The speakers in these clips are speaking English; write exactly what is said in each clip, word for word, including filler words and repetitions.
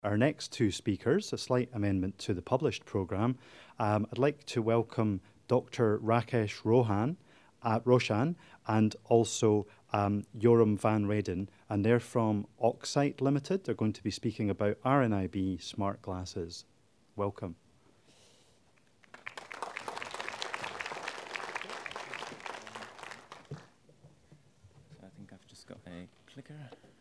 Our next two speakers, a slight amendment to the published programme. Um, I'd like to welcome Doctor Rakesh Rohan, uh, Roshan and also um, Joram van Reden, and they're from Oxite Limited. They're going to be speaking about R N I B smart glasses. Welcome. So I think I've just got a clicker.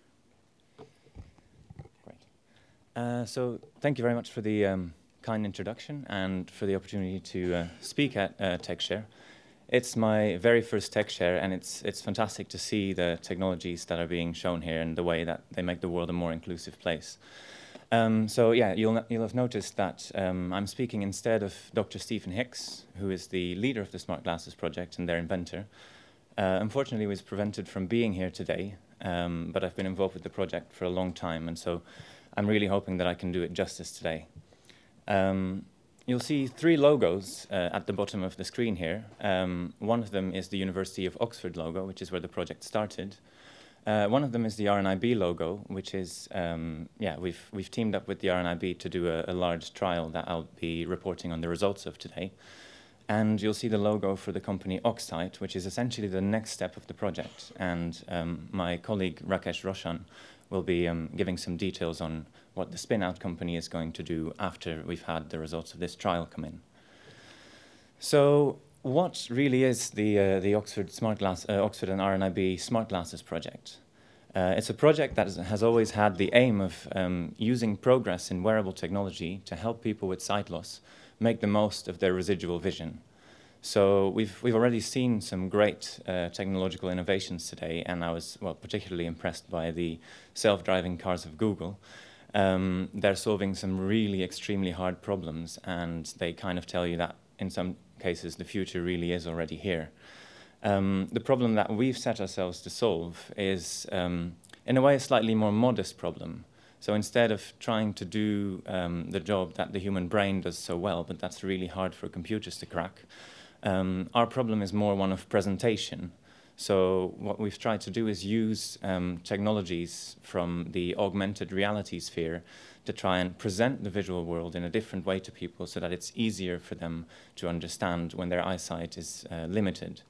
Great. Uh, so thank you very much for the um, kind introduction and for the opportunity to uh, speak at uh, TechShare. It's my very first TechShare, and it's it's fantastic to see the technologies that are being shown here and the way that they make the world a more inclusive place. Um, so yeah, you'll you'll have noticed that um, I'm speaking instead of Doctor Stephen Hicks, who is the leader of the Smart Glasses project and their inventor. Uh, unfortunately, he was prevented from being here today, um, but I've been involved with the project for a long time, and so I'm really hoping that I can do it justice today. Um, You'll see three logos uh, at the bottom of the screen here. Um, one of them is the University of Oxford logo, which is where the project started. Uh, one of them is the R N I B logo, which is, um, yeah, we've, we've teamed up with the R N I B to do a, a large trial that I'll be reporting on the results of today. And you'll see the logo for the company Oxite, which is essentially the next step of the project. And um, my colleague Rakesh Roshan will be um, giving some details on what the spin-out company is going to do after we've had the results of this trial come in. So what really is the, uh, the Oxford, Smart Glass, uh, Oxford and R N I B Smart Glasses project? Uh, it's a project that is, has always had the aim of um, using progress in wearable technology to help people with sight loss make the most of their residual vision. So we've, we've already seen some great uh, technological innovations today, and I was well, particularly impressed by the self-driving cars of Google. Um, they're solving some really extremely hard problems, and they kind of tell you that in some cases the future really is already here. Um, the problem that we've set ourselves to solve is, um, in a way, a slightly more modest problem. So instead of trying to do um, the job that the human brain does so well, but that's really hard for computers to crack, Um, our problem is more one of presentation. So what we've tried to do is use um, technologies from the augmented reality sphere to try and present the visual world in a different way to people so that it's easier for them to understand when their eyesight is uh, limited.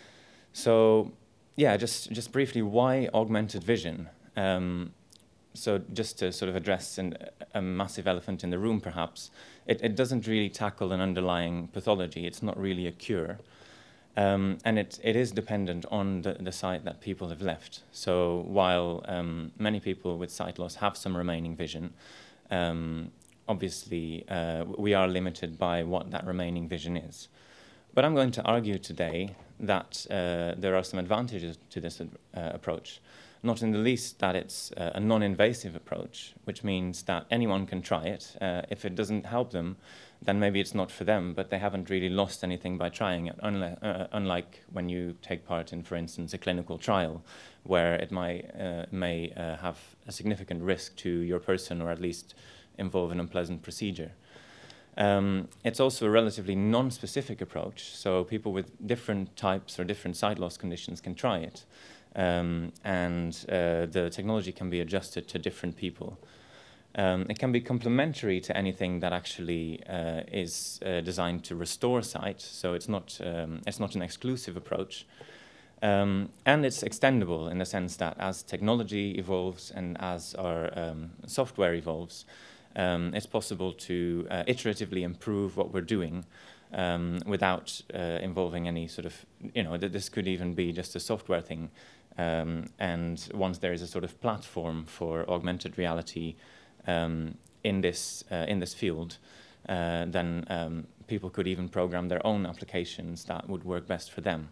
So yeah, just, just briefly, why augmented vision? Um, So just to sort of address an, a massive elephant in the room, perhaps, it, it doesn't really tackle an underlying pathology. It's not really a cure. Um, and it, it is dependent on the, the sight that people have left. So while um, many people with sight loss have some remaining vision, um, obviously uh, we are limited by what that remaining vision is. But I'm going to argue today that uh, there are some advantages to this uh, approach. Not in the least that it's uh, a non-invasive approach, which means that anyone can try it. Uh, if it doesn't help them, then maybe it's not for them, but they haven't really lost anything by trying it, unlike, uh, unlike when you take part in, for instance, a clinical trial, where it might, uh, may uh, have a significant risk to your person, or at least involve an unpleasant procedure. Um, it's also a relatively non-specific approach, so people with different types or different sight loss conditions can try it. Um, and uh, the technology can be adjusted to different people. Um, it can be complementary to anything that actually uh, is uh, designed to restore sight, so it's not, um, it's not an exclusive approach. Um, and it's extendable in the sense that as technology evolves and as our um, software evolves, um, it's possible to uh, iteratively improve what we're doing um, without uh, involving any sort of, you know, th this could even be just a software thing. Um, and once there is a sort of platform for augmented reality um, in this uh, in this field, uh, then um, people could even program their own applications that would work best for them.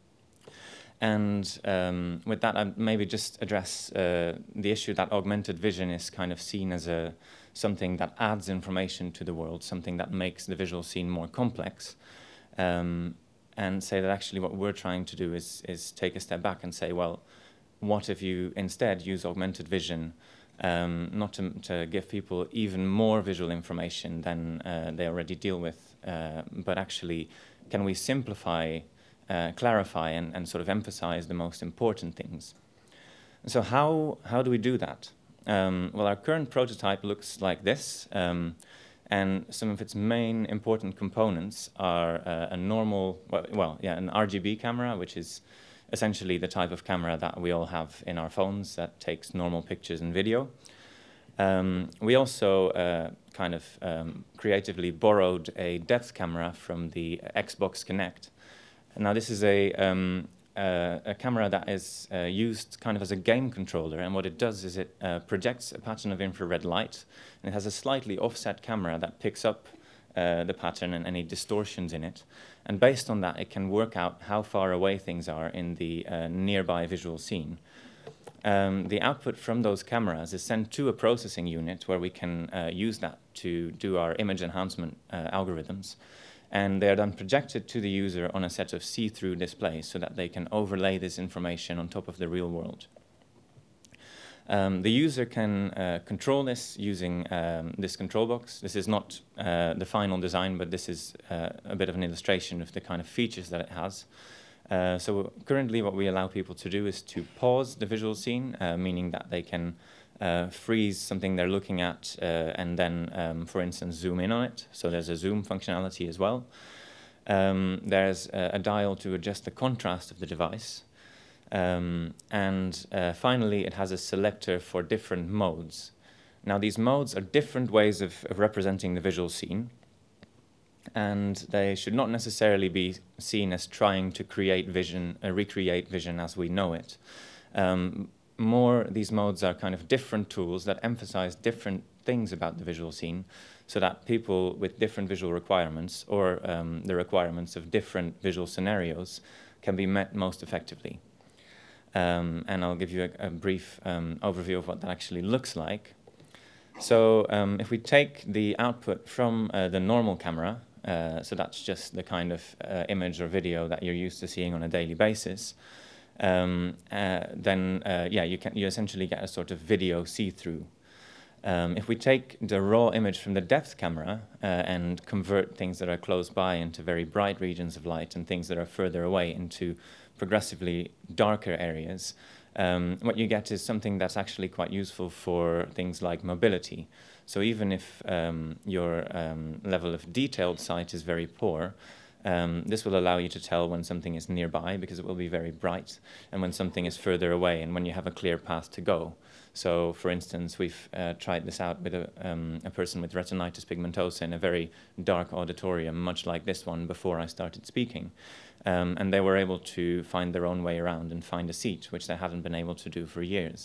And um, with that, I'd maybe just address uh, the issue that augmented vision is kind of seen as a something that adds information to the world, something that makes the visual scene more complex. Um, and say that actually what we're trying to do is, is take a step back and say, well, what if you instead use augmented vision, um, not to, to give people even more visual information than uh, they already deal with, uh, but actually can we simplify, uh, clarify, and, and sort of emphasize the most important things? So how, how do we do that? Um, well, our current prototype looks like this, um, and some of its main important components are uh, a normal, well, well, yeah, an R G B camera, which is essentially the type of camera that we all have in our phones that takes normal pictures and video. Um, we also uh, kind of um, creatively borrowed a depth camera from the Xbox Kinect. Now this is a, um, uh, a camera that is uh, used kind of as a game controller, and what it does is it uh, projects a pattern of infrared light, and it has a slightly offset camera that picks up uh, the pattern and any distortions in it. And based on that, it can work out how far away things are in the uh, nearby visual scene. Um, the output from those cameras is sent to a processing unit where we can uh, use that to do our image enhancement uh, algorithms. And they are then projected to the user on a set of see-through displays so that they can overlay this information on top of the real world. Um, the user can uh, control this using um, this control box. This is not uh, the final design, but this is uh, a bit of an illustration of the kind of features that it has. Uh, so currently what we allow people to do is to pause the visual scene, uh, meaning that they can uh, freeze something they're looking at uh, and then, um, for instance, zoom in on it. So there's a zoom functionality as well. Um, there's a, a dial to adjust the contrast of the device. Um, and uh, finally, it has a selector for different modes. Now, these modes are different ways of, of representing the visual scene, and they should not necessarily be seen as trying to create vision, uh, recreate vision as we know it. Um, more, these modes are kind of different tools that emphasize different things about the visual scene, so that people with different visual requirements or um, the requirements of different visual scenarios can be met most effectively. Um, and I'll give you a, a brief um, overview of what that actually looks like. So um, if we take the output from uh, the normal camera, uh, so that's just the kind of uh, image or video that you're used to seeing on a daily basis, um, uh, then uh, yeah, you can you essentially get a sort of video see-through. Um, if we take the raw image from the depth camera uh, and convert things that are close by into very bright regions of light and things that are further away into progressively darker areas, um, what you get is something that's actually quite useful for things like mobility. So even if um, your um, level of detailed sight is very poor, um, this will allow you to tell when something is nearby because it will be very bright, and when something is further away and when you have a clear path to go. So, for instance, we've uh, tried this out with a, um, a person with retinitis pigmentosa in a very dark auditorium, much like this one, before I started speaking. Um, and they were able to find their own way around and find a seat, which they hadn't been able to do for years.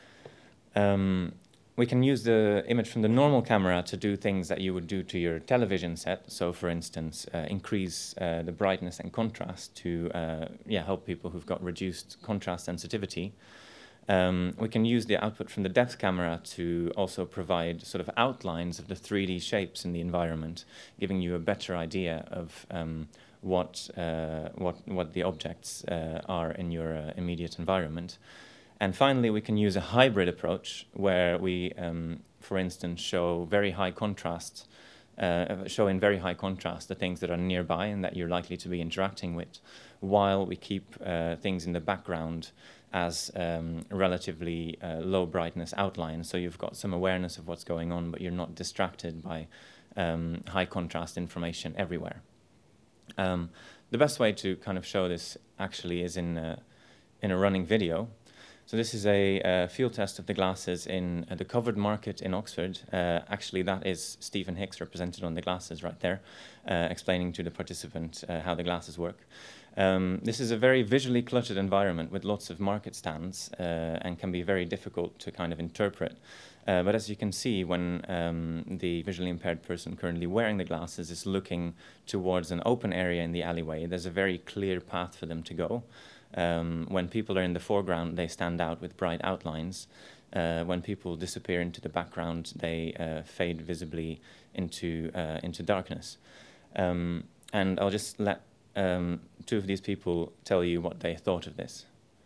Um, we can use the image from the normal camera to do things that you would do to your television set. So, for instance, uh, increase uh, the brightness and contrast to uh, yeah, help people who've got reduced contrast sensitivity. Um, we can use the output from the depth camera to also provide sort of outlines of the three D shapes in the environment, giving you a better idea of um, what, uh, what, what the objects uh, are in your uh, immediate environment. And finally, we can use a hybrid approach where we, um, for instance, show very high contrast, uh, show in very high contrast the things that are nearby and that you're likely to be interacting with, while we keep uh, things in the background as um, relatively uh, low brightness outlines. So you've got some awareness of what's going on, but you're not distracted by um, high contrast information everywhere. Um, the best way to kind of show this actually is in a, in a running video. So this is a, a field test of the glasses in uh, the Covered Market in Oxford. Uh, actually, that is Stephen Hicks represented on the glasses right there, uh, explaining to the participant uh, how the glasses work. Um, this is a very visually cluttered environment with lots of market stands uh, and can be very difficult to kind of interpret. Uh, but as you can see, when um, the visually impaired person currently wearing the glasses is looking towards an open area in the alleyway, there's a very clear path for them to go. Um, when people are in the foreground, they stand out with bright outlines. Uh, when people disappear into the background, they uh, fade visibly into, uh, into darkness. Um, and I'll just let um, two of these people tell you what they thought of this.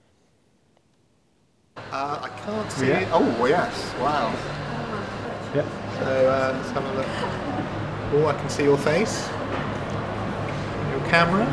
Uh, I can't see yeah. it. Oh, yes. Wow. Yep. So uh, let's have a look. Oh, I can see your face. Your camera.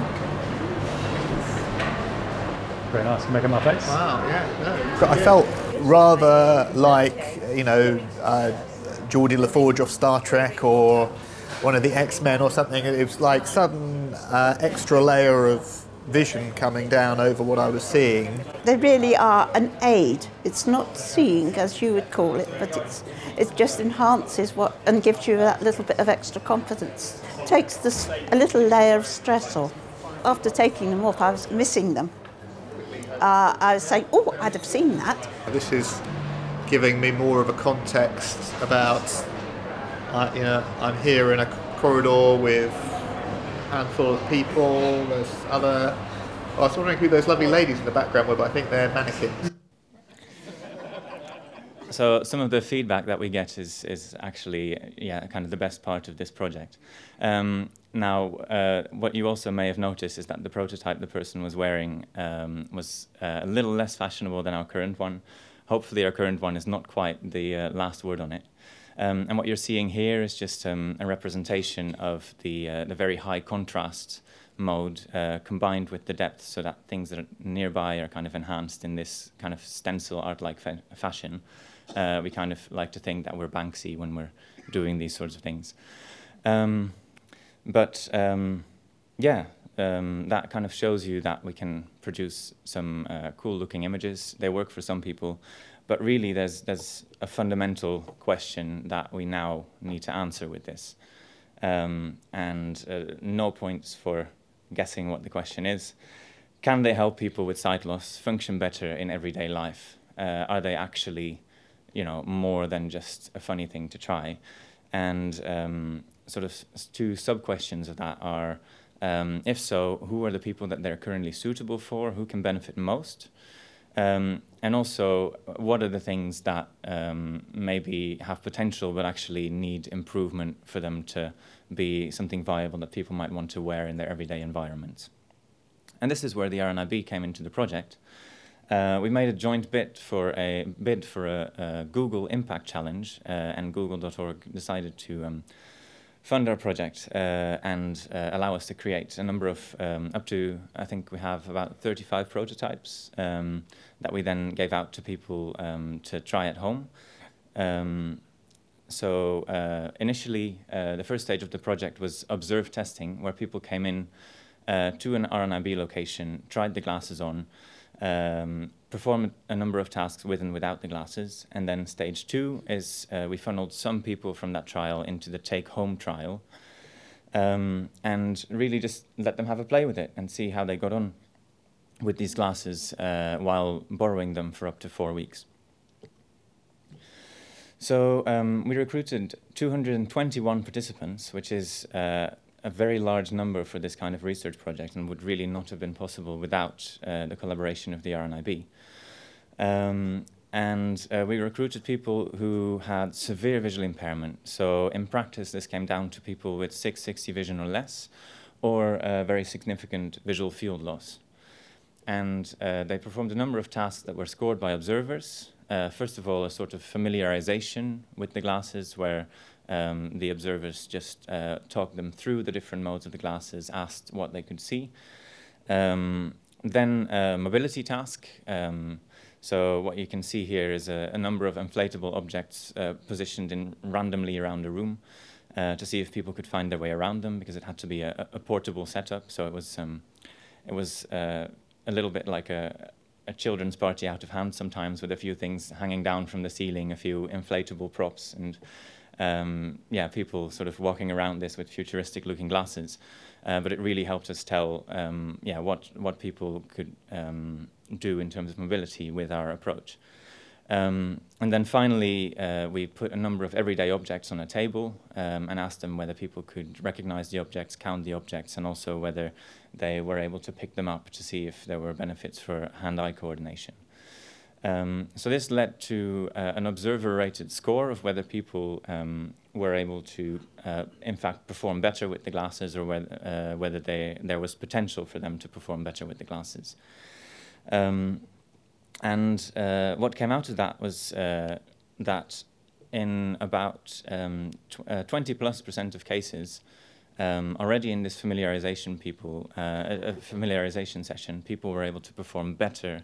Very nice. Making my face. Wow, yeah. No, I felt rather like you know, uh, Geordie LaForge off Star Trek or one of the X-Men or something. It was like sudden uh, extra layer of vision coming down over what I was seeing. They really are an aid. It's not seeing, as you would call it, but it's it just enhances what and gives you that little bit of extra confidence. Takes this a little layer of stress off. After taking them off, I was missing them. Uh, I was saying, oh, I'd have seen that. This is giving me more of a context about, uh, you know, I'm here in a corridor with a handful of people. There's other. I was wondering who those lovely ladies in the background were, but I think they're mannequins. So some of the feedback that we get is is actually yeah kind of the best part of this project. Um, now, uh, what you also may have noticed is that the prototype the person was wearing um, was uh, a little less fashionable than our current one. Hopefully, our current one is not quite the uh, last word on it. Um, and what you're seeing here is just um, a representation of the uh, the very high contrast mode uh, combined with the depth, so that things that are nearby are kind of enhanced in this kind of stencil art-like fa fashion. Uh, we kind of like to think that we're Banksy when we're doing these sorts of things. Um, but um, yeah, um, that kind of shows you that we can produce some uh, cool-looking images. They work for some people, but really there's, there's a fundamental question that we now need to answer with this. Um, and uh, no points for guessing what the question is. Can they help people with sight loss function better in everyday life? Uh, are they actually you know, more than just a funny thing to try? And um, sort of two sub-questions of that are, um, if so, who are the people that they're currently suitable for, who can benefit most? Um, and also, what are the things that um, maybe have potential but actually need improvement for them to be something viable that people might want to wear in their everyday environments? And this is where the R N I B came into the project. Uh, we made a joint bid for a bid for a, a Google Impact Challenge, uh, and Google dot org decided to um, fund our project uh, and uh, allow us to create a number of um, up to I think we have about thirty-five prototypes um, that we then gave out to people um, to try at home. Um, so uh, initially, uh, the first stage of the project was observe testing, where people came in uh, to an R N I B location, tried the glasses on. Um, perform a number of tasks with and without the glasses, and then stage two is uh, we funneled some people from that trial into the take-home trial, um, and really just let them have a play with it and see how they got on with these glasses uh, while borrowing them for up to four weeks. So um, we recruited two hundred twenty-one participants, which is uh, a very large number for this kind of research project, and would really not have been possible without uh, the collaboration of the R N I B. Um, and uh, we recruited people who had severe visual impairment. So in practice, this came down to people with six sixty vision or less, or uh, very significant visual field loss. And uh, they performed a number of tasks that were scored by observers. Uh, first of all, a sort of familiarization with the glasses, where Um, the observers just uh, talked them through the different modes of the glasses, asked what they could see. Um, then a mobility task. Um, so what you can see here is a, a number of inflatable objects uh, positioned in randomly around the room uh, to see if people could find their way around them, because it had to be a, a portable setup. So it was um, it was uh, a little bit like a, a children's party out of hand sometimes, with a few things hanging down from the ceiling, a few inflatable props, and Um, yeah, people sort of walking around this with futuristic-looking glasses, uh, but it really helped us tell, um, yeah, what what people could um, do in terms of mobility with our approach. Um, and then finally, uh, we put a number of everyday objects on a table um, and asked them whether people could recognize the objects, count the objects, and also whether they were able to pick them up to see if there were benefits for hand-eye coordination. Um, so this led to uh, an observer-rated score of whether people um, were able to, uh, in fact, perform better with the glasses, or whether, uh, whether they, there was potential for them to perform better with the glasses. Um, and uh, what came out of that was uh, that in about um, tw uh, twenty plus percent of cases, um, already in this familiarization people, uh, a familiarization session, people were able to perform better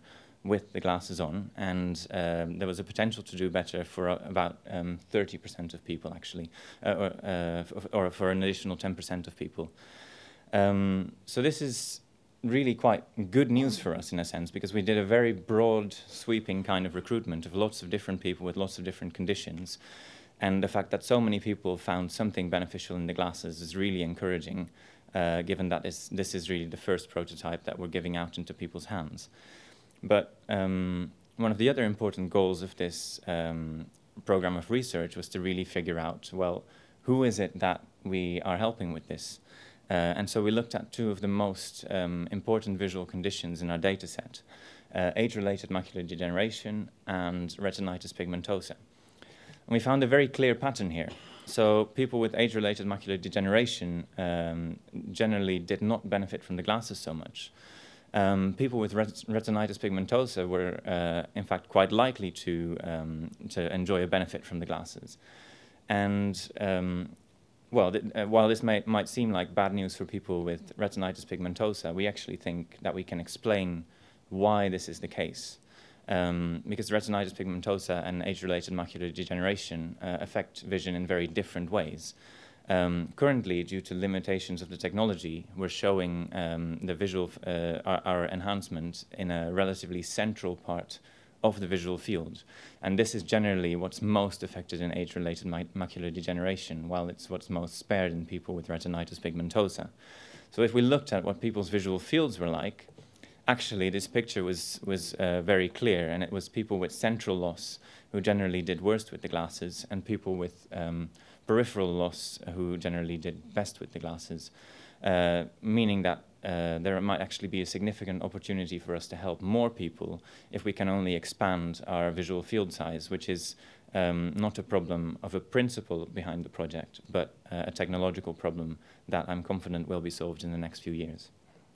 with the glasses on, and um, there was a potential to do better for uh, about um, thirty percent of people, actually, uh, or, uh, f or for an additional ten percent of people. Um, so this is really quite good news for us in a sense, because we did a very broad, sweeping kind of recruitment of lots of different people with lots of different conditions. And the fact that so many people found something beneficial in the glasses is really encouraging, uh, given that this, this is really the first prototype that we're giving out into people's hands. But um, one of the other important goals of this um, program of research was to really figure out, well, who is it that we are helping with this? Uh, and so we looked at two of the most um, important visual conditions in our data set, uh, age-related macular degeneration and retinitis pigmentosa. And we found a very clear pattern here. So people with age-related macular degeneration um, generally did not benefit from the glasses so much. Um, people with ret retinitis pigmentosa were, uh, in fact, quite likely to, um, to enjoy a benefit from the glasses. And um, Well, th uh, while this may, might seem like bad news for people with retinitis pigmentosa, we actually think that we can explain why this is the case. Um, because retinitis pigmentosa and age-related macular degeneration uh, affect vision in very different ways. Um, currently, due to limitations of the technology, we're showing um, the visual, uh, our, our enhancement in a relatively central part of the visual field. And this is generally what's most affected in age-related ma macular degeneration, while it's what's most spared in people with retinitis pigmentosa. So if we looked at what people's visual fields were like, actually this picture was, was uh, very clear, and it was people with central loss who generally did worst with the glasses, and people with um, peripheral loss who generally did best with the glasses, uh, meaning that Uh, there might actually be a significant opportunity for us to help more people if we can only expand our visual field size, which is um, not a problem of a principle behind the project, but uh, a technological problem that I'm confident will be solved in the next few years.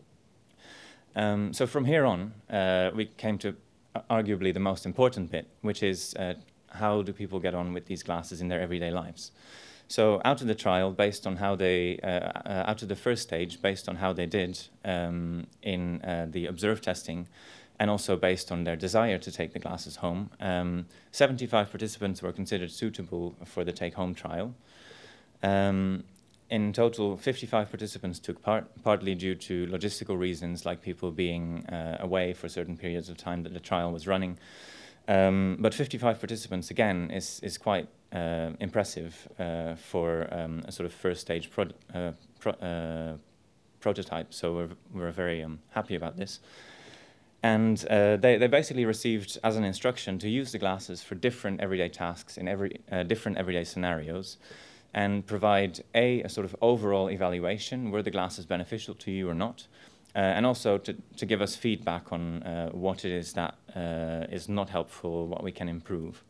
Um, so from here on, uh, we came to arguably the most important bit, which is uh, how do people get on with these glasses in their everyday lives? So out of the trial, based on how they, uh, uh, out of the first stage, based on how they did um, in uh, the observed testing, and also based on their desire to take the glasses home, um, seventy-five participants were considered suitable for the take-home trial. Um, in total, fifty-five participants took part, partly due to logistical reasons, like people being uh, away for certain periods of time that the trial was running. Um, but fifty-five participants, again, is, is quite uh, impressive uh, for um, a sort of first stage pro uh, pro uh, prototype. So we're, we're very um, happy about this. And uh, they, they basically received as an instruction to use the glasses for different everyday tasks in every, uh, different everyday scenarios, and provide a, a sort of overall evaluation, were the glasses beneficial to you or not, uh, and also to, to give us feedback on uh, what it is that uh, is not helpful, what we can improve.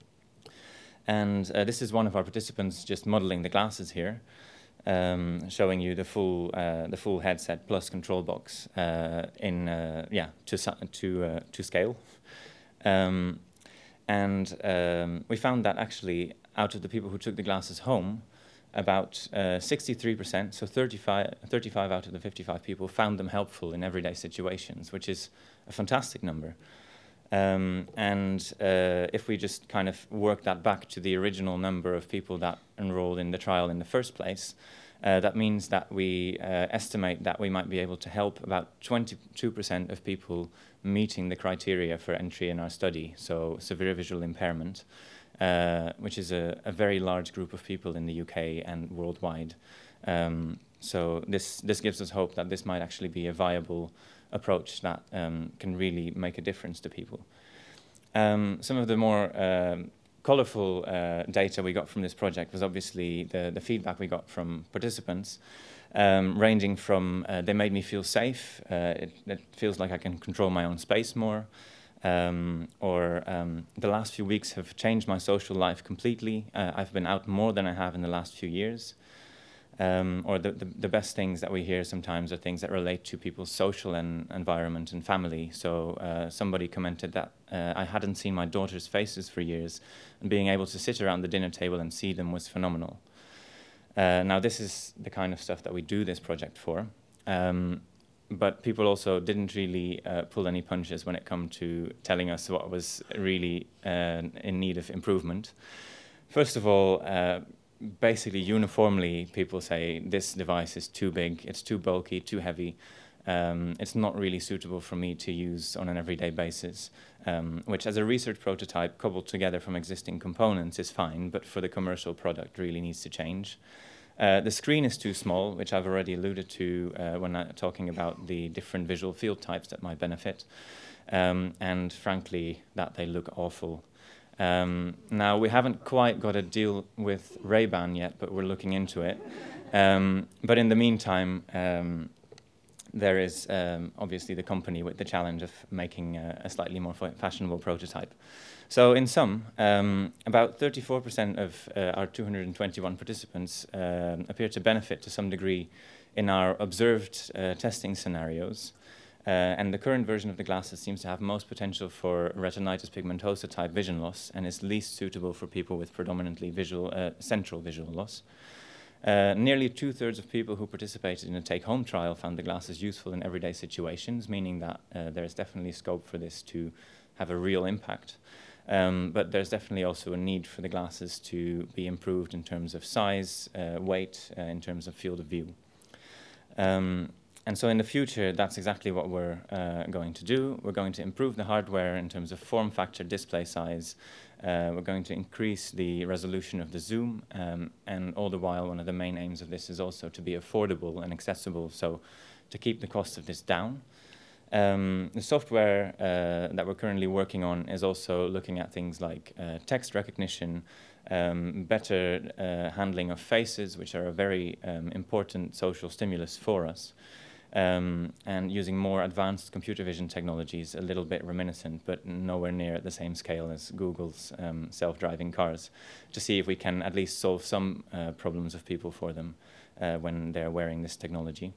And uh, this is one of our participants just modeling the glasses here, um, showing you the full, uh, the full headset plus control box uh, in, uh, yeah, to, to, uh, to scale. Um, and um, we found that actually, out of the people who took the glasses home, about sixty-three percent, uh, so thirty-five, thirty-five out of the fifty-five people found them helpful in everyday situations, which is a fantastic number. Um, and uh, if we just kind of work that back to the original number of people that enrolled in the trial in the first place, uh, that means that we uh, estimate that we might be able to help about twenty-two percent of people meeting the criteria for entry in our study, so severe visual impairment. Uh, which is a, a very large group of people in the U K and worldwide. Um, so this, this gives us hope that this might actually be a viable approach that um, can really make a difference to people. Um, some of the more um, colorful uh, data we got from this project was obviously the, the feedback we got from participants, um, ranging from uh, they made me feel safe, uh, it, it feels like I can control my own space more, Um, or um, the last few weeks have changed my social life completely. Uh, I've been out more than I have in the last few years. Um, or the, the, the best things that we hear sometimes are things that relate to people's social and environment and family. So uh, somebody commented that uh, I hadn't seen my daughter's faces for years, and being able to sit around the dinner table and see them was phenomenal. Uh, now this is the kind of stuff that we do this project for. Um, but people also didn't really uh, pull any punches when it came to telling us what was really uh, in need of improvement. First of all, uh, basically uniformly people say this device is too big, it's too bulky, too heavy. Um, it's not really suitable for me to use on an everyday basis, um, which as a research prototype coupled together from existing components is fine, but for the commercial product really needs to change. Uh, the screen is too small, which I've already alluded to uh, when I'm talking about the different visual field types that might benefit, um, and frankly that they look awful. Um, now we haven't quite got a deal with Ray-Ban yet, but we're looking into it. Um, but in the meantime, um, there is um, obviously the company with the challenge of making a, a slightly more fashionable prototype. So in sum, um, about thirty-four percent of uh, our two hundred twenty-one participants uh, appear to benefit to some degree in our observed uh, testing scenarios. Uh, and the current version of the glasses seems to have most potential for retinitis pigmentosa type vision loss and is least suitable for people with predominantly visual, uh, central visual loss. Uh, nearly two-thirds of people who participated in a take-home trial found the glasses useful in everyday situations, meaning that uh, there is definitely scope for this to have a real impact. Um, but there's definitely also a need for the glasses to be improved in terms of size, uh, weight, uh, in terms of field of view. Um, and so in the future, that's exactly what we're uh, going to do. We're going to improve the hardware in terms of form factor, display size. Uh, we're going to increase the resolution of the zoom, um, and all the while one of the main aims of this is also to be affordable and accessible, so to keep the cost of this down. Um, the software uh, that we're currently working on is also looking at things like uh, text recognition, um, better uh, handling of faces, which are a very um, important social stimulus for us. Um, and using more advanced computer vision technologies, a little bit reminiscent, but nowhere near at the same scale as Google's um, self-driving cars, to see if we can at least solve some uh, problems of people for them uh, when they're wearing this technology.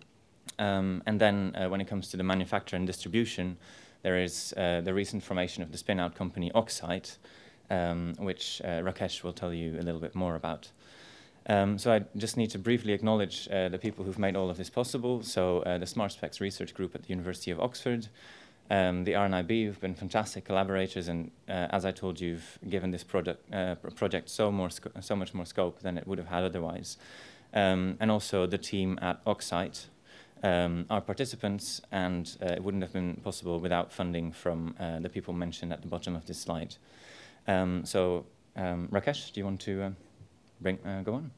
Um, and then uh, when it comes to the manufacture and distribution, there is uh, the recent formation of the spin-out company Oxite, um, which uh, Rakesh will tell you a little bit more about. Um, so I just need to briefly acknowledge uh, the people who've made all of this possible. So uh, the SmartSpecs research group at the University of Oxford, um, the R N I B, who've been fantastic collaborators, and uh, as I told you, you've given this product, uh, project so, more so much more scope than it would have had otherwise. Um, and also the team at Oxite, um, our participants, and uh, it wouldn't have been possible without funding from uh, the people mentioned at the bottom of this slide. Um, so um, Rakesh, do you want to uh, bring, uh, go on?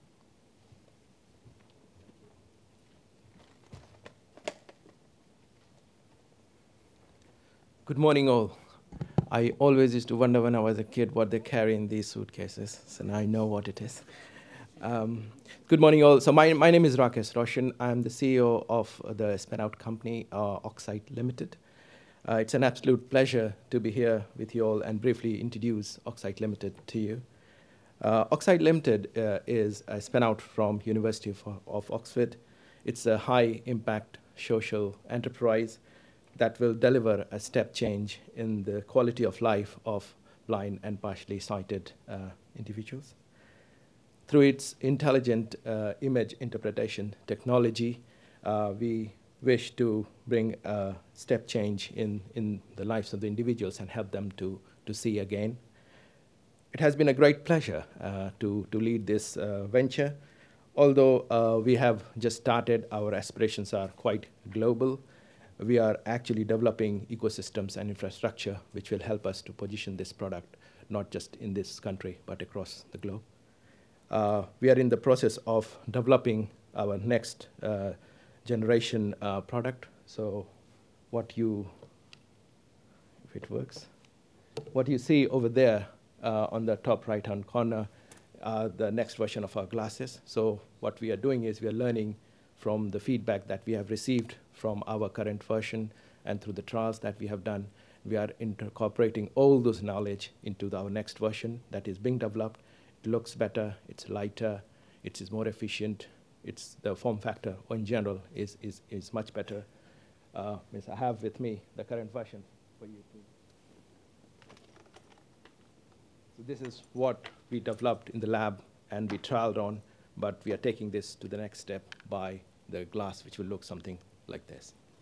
Good morning, all. I always used to wonder when I was a kid what they carry in these suitcases, so now I know what it is. Um, good morning, all. So my, my name is Rakesh Roshan. I'm the C E O of the spin-out company, uh, Oxite Limited. Uh, it's an absolute pleasure to be here with you all and briefly introduce Oxite Limited to you. Uh, Oxite Limited uh, is a spin-out from University of, of Oxford. It's a high-impact social enterprise that will deliver a step change in the quality of life of blind and partially sighted uh, individuals. Through its intelligent uh, image interpretation technology, uh, we wish to bring a step change in, in the lives of the individuals and help them to, to see again. It has been a great pleasure uh, to, to lead this uh, venture. Although uh, we have just started, our aspirations are quite global. We are actually developing ecosystems and infrastructure which will help us to position this product, not just in this country, but across the globe. Uh, we are in the process of developing our next uh, generation uh, product. So what you, if it works, what you see over there uh, on the top right-hand corner are the next version of our glasses. So what we are doing is we are learning from the feedback that we have received from our current version and through the trials that we have done. We are incorporating all those knowledge into the, our next version that is being developed. It looks better, it's lighter, it is more efficient, it's the form factor in general is, is, is much better. Uh, I have with me the current version for you too. So this is what we developed in the lab and we trialed on, but we are taking this to the next step by the glass, which will look something like this.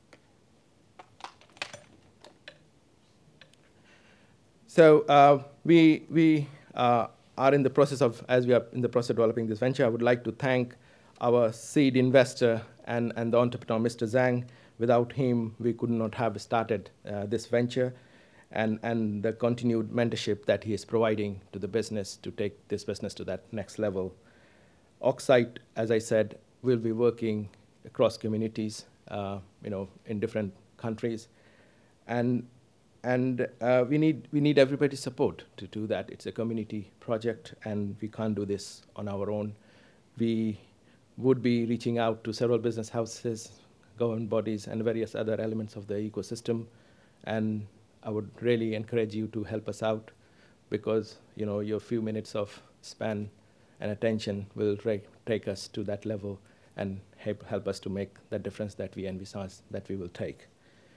So uh, we, we uh, are in the process of, as we are in the process of developing this venture, I would like to thank our seed investor and, and the entrepreneur, Mister Zhang. Without him, we could not have started uh, this venture, and, and the continued mentorship that he is providing to the business to take this business to that next level. Oxite, as I said, will be working across communities, uh, you know, in different countries, and and uh, we need we need everybody's support to do that. It's a community project, and we can't do this on our own. We would be reaching out to several business houses, government bodies, and various other elements of the ecosystem, and I would really encourage you to help us out, because you know your few minutes of span and attention will take us to that level and help, help us to make that difference that we envisage that we will take.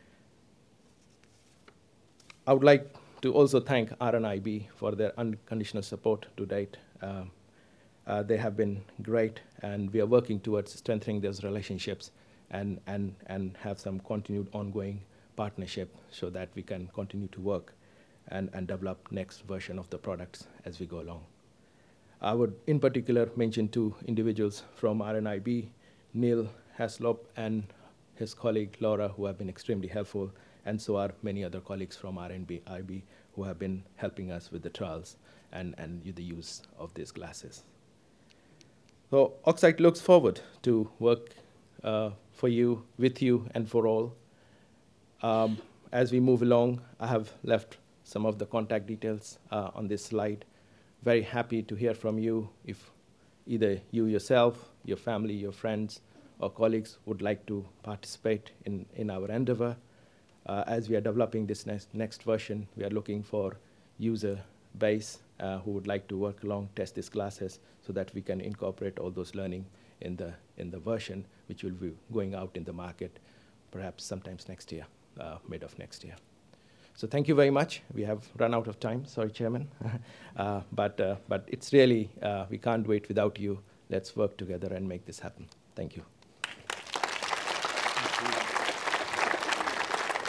I would like to also thank R N I B for their unconditional support to date. Uh, uh, they have been great, and we are working towards strengthening those relationships and, and, and have some continued ongoing partnership so that we can continue to work and, and develop next version of the products as we go along. I would in particular mention two individuals from R N I B, Neil Haslop and his colleague Laura, who have been extremely helpful, and so are many other colleagues from R N I B who have been helping us with the trials and, and the use of these glasses. So Oxite looks forward to work uh, for you, with you, and for all. Um, as we move along, I have left some of the contact details uh, on this slide. Very happy to hear from you if either you yourself, your family, your friends, or colleagues would like to participate in, in our endeavor. Uh, as we are developing this next, next version, we are looking for user base uh, who would like to work along, test these glasses, so that we can incorporate all those learning in the, in the version, which will be going out in the market perhaps sometimes next year, uh, mid of next year. So thank you very much. We have run out of time, sorry, Chairman. uh, but, uh, but it's really, uh, we can't wait without you. Let's work together and make this happen. Thank you.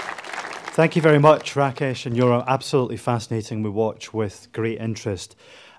Thank you very much, Rakesh and Yoram. Absolutely fascinating. We watch with great interest.